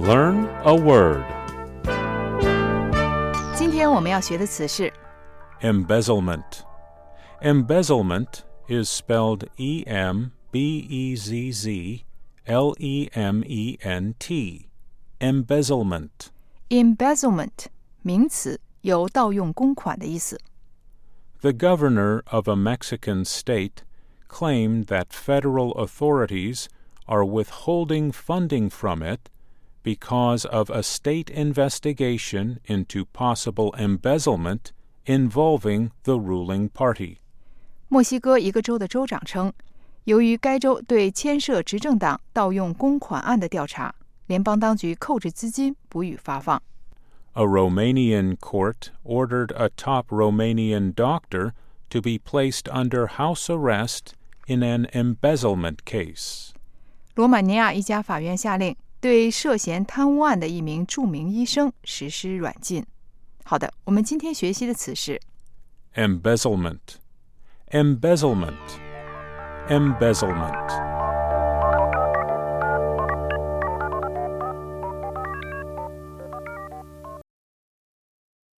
Learn a word. 今天我们要学的词是 Embezzlement. Embezzlement is spelled E-M-B-E-Z-Z-L-E-M-E-N-T. Embezzlement. embezzlement 名词，有盗用公款的意思。 The governor of a Mexican state claimed that federal authorities are withholding funding from it because of a state investigation into possible embezzlement involving the ruling party. 墨西哥一个州的州长称，由于该州对牵涉执政党盗用公款案的调查，联邦当局扣制资金不予发放。 A Romanian court ordered a top Romanian doctor to be placed under house arrest in an embezzlement case. 罗马尼亚一家法院下令对涉嫌贪污案的一名著名医生实施软禁。好的，我们今天学习的词是 Embezzlement. Embezzlement. Embezzlement.